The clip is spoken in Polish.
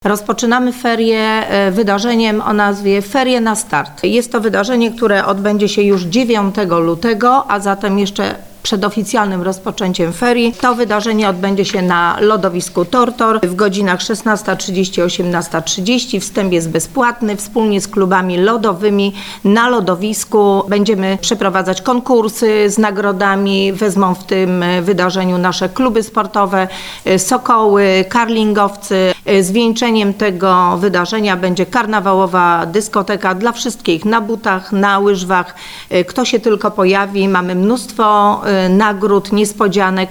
Rozpoczynamy ferie wydarzeniem o nazwie Ferie na start. Jest to wydarzenie, które odbędzie się już 9 lutego, a zatem jeszcze przed oficjalnym rozpoczęciem ferii. To wydarzenie odbędzie się na lodowisku Tortor w godzinach 16:30, 18:30. Wstęp jest bezpłatny. Wspólnie z klubami lodowymi na lodowisku będziemy przeprowadzać konkursy z nagrodami. Wezmą w tym wydarzeniu nasze kluby sportowe, sokoły, karlingowcy. Zwieńczeniem tego wydarzenia będzie karnawałowa dyskoteka dla wszystkich na butach, na łyżwach. Kto się tylko pojawi, mamy mnóstwo nagród, niespodzianek.